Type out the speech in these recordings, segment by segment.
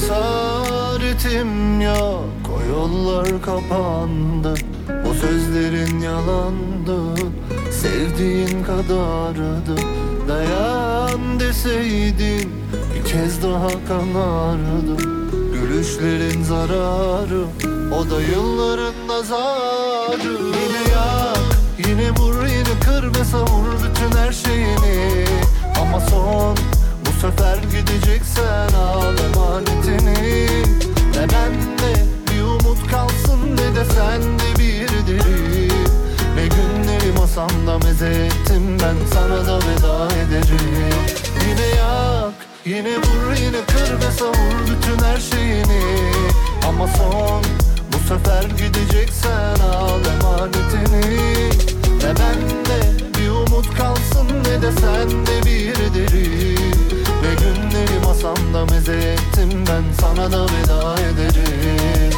Cesaretim yok, o yollar kapandı. O sözlerin yalandı, sevdiğin kadardı. Dayan deseydin bir kez daha kanardım. Gülüşlerin zararı, o da yılların nazarı. Yine yak, yine vur, yine kır ve savur bütün her şeyini. Ama son, bu sefer gideceksen al emanetini. Ne bende bir umut kalsın, ne de sende bir deri. Ne günleri masamda meze ettim, ben sana da veda ederim. Yine yak, yine vur, yine kır ve savur bütün her şeyini. Ama son, bu sefer gideceksen al emanetini. Ne bende bir umut kalsın, ne de sende bir deri. Ne günleri masamda meze ettim, ben sana da veda ederim.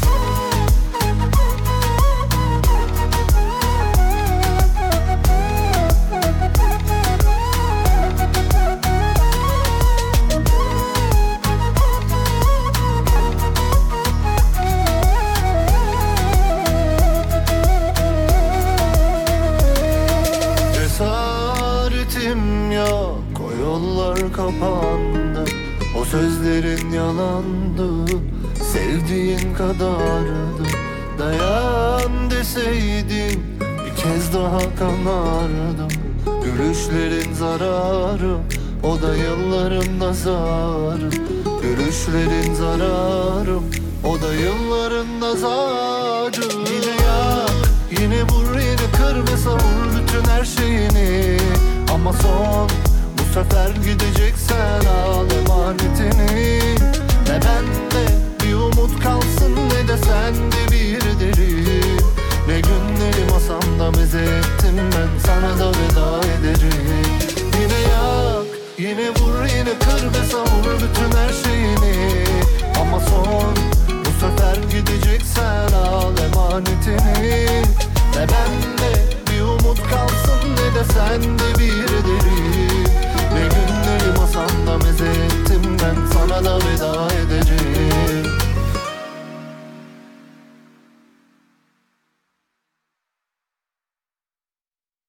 Cesaretim yok, o yollar kapandı. O sözlerin yalandı, sevdiğin kadardı. Dayan deseydin bir kez daha kanardım. Gülüşlerin zararı, o da yılların nazarı. Gülüşlerin zararı, o da yılların nazarı. Yine yak, yine vur, yine kır ve savur bütün her şeyini. Ama son, bu sefer gideceksen al emanetini. Ne bende bir umut kalsın, ne de sende bir deri. Ne günleri masamda meze ettim, ben sana da veda ederim. Yine yak, yine vur, yine kır ve savur bütün her şeyini. Ama son, bu sefer gideceksen al emanetini. Ne bende bir umut kalsın,